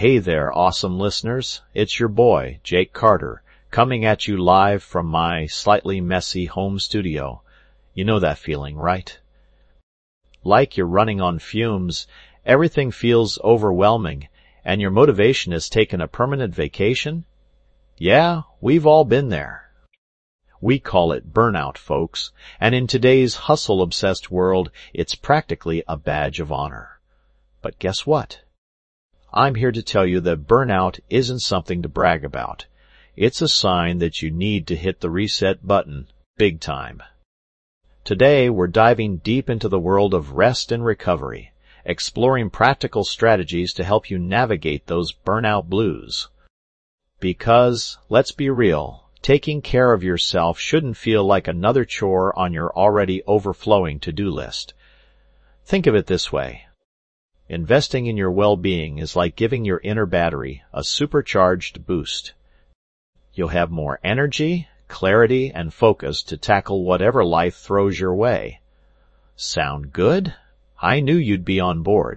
Hey there, awesome listeners. It's your boy, Jake Carter, coming at you live from my slightly messy home studio. You know that feeling, right? Like you're running on fumes, everything feels overwhelming, and your motivation has taken a permanent vacation? Yeah, we've all been there. We call it burnout, folks, and in today's hustle-obsessed world, it's practically a badge of honor. But guess what? I'm here to tell you that burnout isn't something to brag about. It's a sign that you need to hit the reset button, big time. Today, we're diving deep into the world of rest and recovery, exploring practical strategies to help you navigate those burnout blues. Because, let's be real, taking care of yourself shouldn't feel like another chore on your already overflowing to-do list. Think of it this way. Investing in your well-being is like giving your inner battery a supercharged boost. You'll have more energy, clarity, and focus to tackle whatever life throws your way. Sound good? I knew you'd be on board.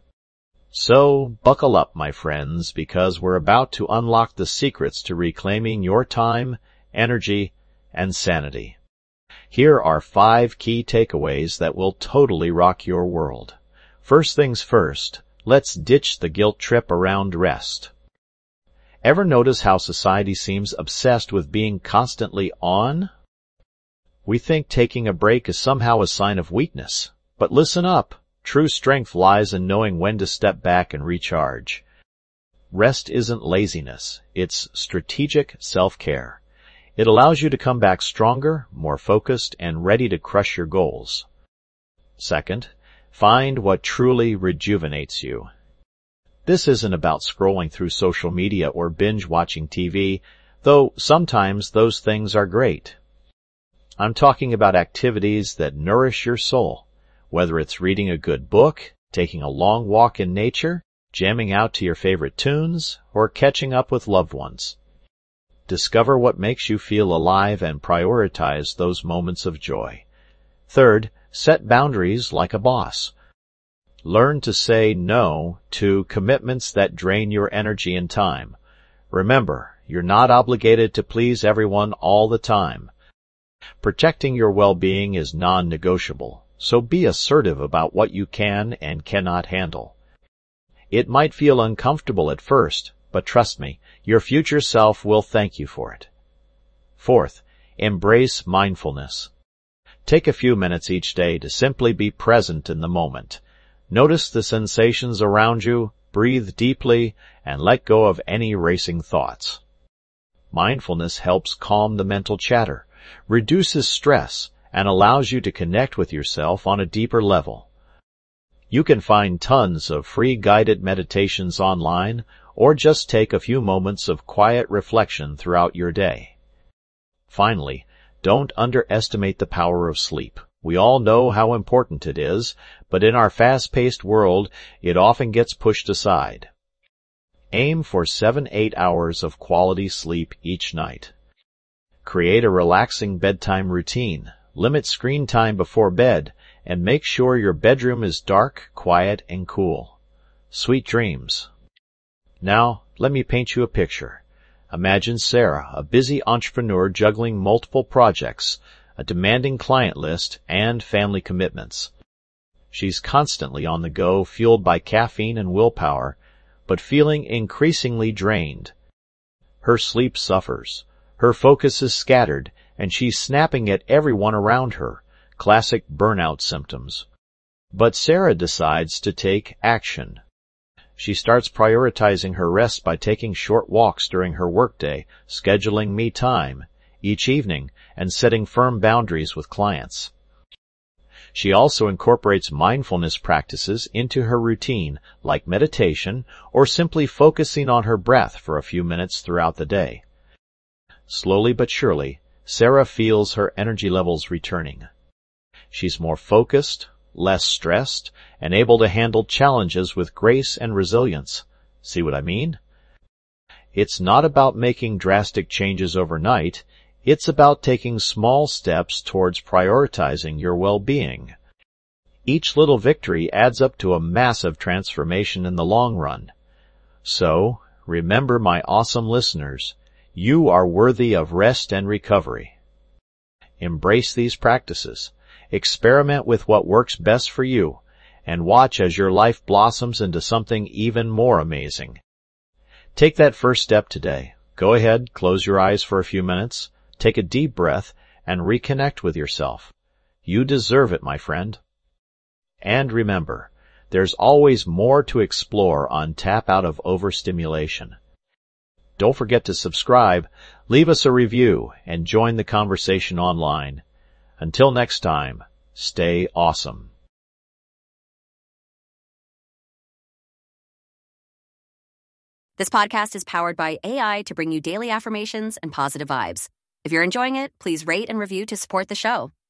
So, buckle up, my friends, because we're about to unlock the secrets to reclaiming your time, energy, and sanity. Here are 5 key takeaways that will totally rock your world. First things first, let's ditch the guilt trip around rest. Ever notice how society seems obsessed with being constantly on? We think taking a break is somehow a sign of weakness. But listen up. True strength lies in knowing when to step back and recharge. Rest isn't laziness. It's strategic self-care. It allows you to come back stronger, more focused, and ready to crush your goals. Second, find what truly rejuvenates you. This isn't about scrolling through social media or binge-watching TV, though sometimes those things are great. I'm talking about activities that nourish your soul, whether it's reading a good book, taking a long walk in nature, jamming out to your favorite tunes, or catching up with loved ones. Discover what makes you feel alive and prioritize those moments of joy. Third, set boundaries like a boss. Learn to say no to commitments that drain your energy and time. Remember, you're not obligated to please everyone all the time. Protecting your well-being is non-negotiable, so be assertive about what you can and cannot handle. It might feel uncomfortable at first, but trust me, your future self will thank you for it. Fourth, embrace mindfulness. Take a few minutes each day to simply be present in the moment. Notice the sensations around you, breathe deeply, and let go of any racing thoughts. Mindfulness helps calm the mental chatter, reduces stress, and allows you to connect with yourself on a deeper level. You can find tons of free guided meditations online, or just take a few moments of quiet reflection throughout your day. Finally, don't underestimate the power of sleep. We all know how important it is, but in our fast-paced world, it often gets pushed aside. Aim for 7-8 hours of quality sleep each night. Create a relaxing bedtime routine, limit screen time before bed, and make sure your bedroom is dark, quiet, and cool. Sweet dreams. Now, let me paint you a picture. Imagine Sarah, a busy entrepreneur juggling multiple projects, a demanding client list, and family commitments. She's constantly on the go, fueled by caffeine and willpower, but feeling increasingly drained. Her sleep suffers. Her focus is scattered, and she's snapping at everyone around her, classic burnout symptoms. But Sarah decides to take action. She starts prioritizing her rest by taking short walks during her workday, scheduling me time each evening, and setting firm boundaries with clients. She also incorporates mindfulness practices into her routine, like meditation or simply focusing on her breath for a few minutes throughout the day. Slowly but surely, Sarah feels her energy levels returning. She's more focused, less stressed, and able to handle challenges with grace and resilience. See what I mean? It's not about making drastic changes overnight. It's about taking small steps towards prioritizing your well-being. Each little victory adds up to a massive transformation in the long run. So, remember, my awesome listeners, you are worthy of rest and recovery. Embrace these practices. Experiment with what works best for you, and watch as your life blossoms into something even more amazing. Take that first step today. Go ahead, close your eyes for a few minutes, take a deep breath, and reconnect with yourself. You deserve it, my friend. And remember, there's always more to explore on Tap Out of Overstimulation. Don't forget to subscribe, leave us a review, and join the conversation online. Until next time, stay awesome. This podcast is powered by AI to bring you daily affirmations and positive vibes. If you're enjoying it, please rate and review to support the show.